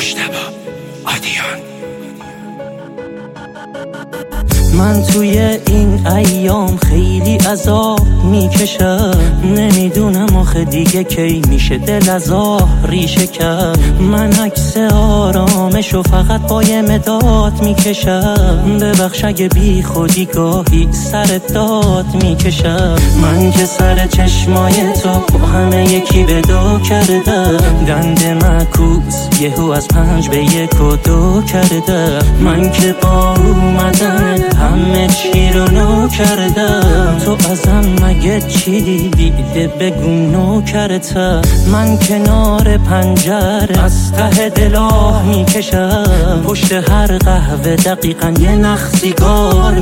مجتبی آدیان. من توی این ایام خیلی عذاب میکشم، نمیدونم آخه دیگه کی میشه دل از آه ریشه کرد. من عکس آرامشو فقط با یه مداد میکشم، ببخش اگه بی خودی گاهی سر داد میکشم. من که سر چشمای تو با همه یکی به دو کردم، دند معکوس یهو از 5 به 1 و 2 کردم. من که با اومدن همه چی رو نو کردم، تو ازم مگه چی دیده بگو نوکرتم. من کنار پنجره از ته دل آه میکشم، پشت هر قهوه دقیقا یه نخ سیگار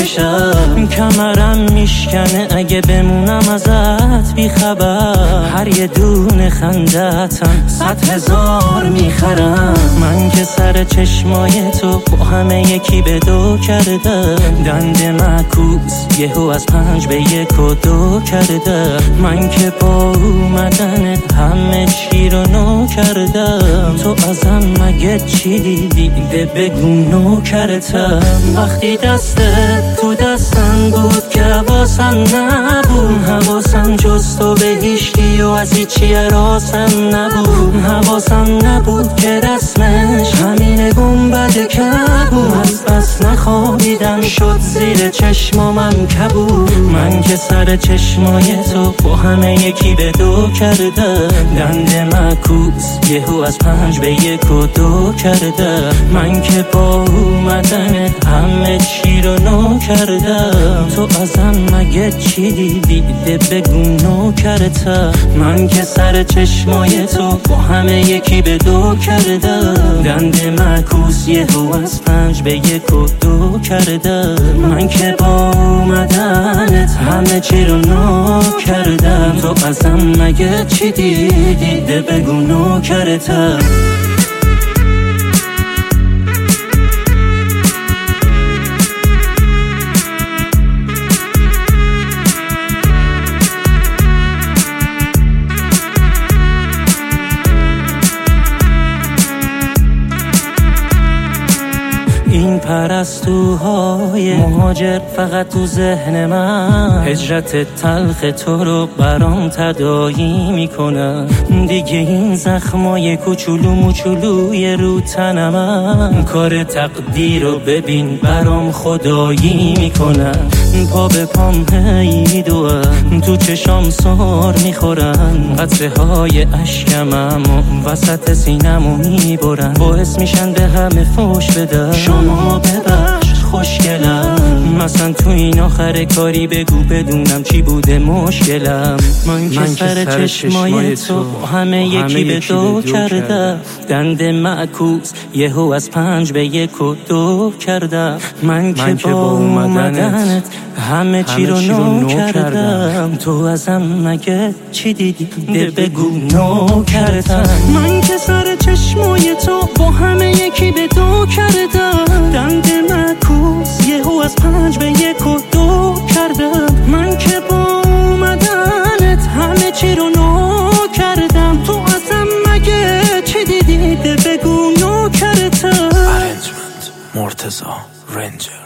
میکشم. کمرم میشکنه اگه بمونم ازت بیخبر، هر یه دونه خندتم 100,000 میخرم. من که سر چشمای تو با همه یکی به دو کردم، دند معکوس یهو از 5 به 1 و 2 کردم. من که با اومدنت همه چی رو نو کردم، تو ازم مگه چی دیده بگو نوکرتم. وقتی دستت تو دستم بود که حواسم نبود، حواسم جز تو به هیچکی و از هیچی حراسم نبود. حواسم نبود که رسمش همین گنبد کبود، از بس نخوابیدم شد زیر چشمامم کبود. من که سر چشمای تو با همه یکی به دو کردم، دند معکوس یهو از 5 به 1 و 2 کردم. من که با اومدنت همه چی رو نو کردم، تو ازم مگه چی دیده بگو نوکرتم. من که سر چشمای تو با همه یکی به دو کردم، دند معکوس یهو از 5 به 1 و 2 کردم. من که با اومدنت همه چی رو نو کردم، تو ازم مگه چی دیده بگو نوکرتم. این پرستوهای مهاجر فقط تو ذهن من، هجرت تلخ تو رو برام تداعی میکنن. دیگه این زخمای کوچولو موچولوی رو تنم، کار تقدیر رو ببین برام خدایی میکنن. پا به پام هی دوام تو چشام سار میخورن، قطره های اشکمم و وسط سینمو میبرن، باعث میشن به همه فوش بدن. شما ببخش خوشگلم، مثلا تو این آخر کاری بگو بدونم چی بوده مشکلم. من که سر چشمای تو همه یکی به دو کردم، دند معکوس یهو از 5 به 1 و 2 کردم. من که با اومدنت همه چی رو نو کردم، تو ازم مگه چی دیده بگو نوکرتم. من که سر چشمای تو با همه یکی به دو کردم، دند معکوس یهو از 5 به 1 و 2 کردم. من که با اومدنت همه چی رو نو کردم، تو ازم مگه چی دیده بگو نوکرتم. ارنجمنت مرتضی رنجر.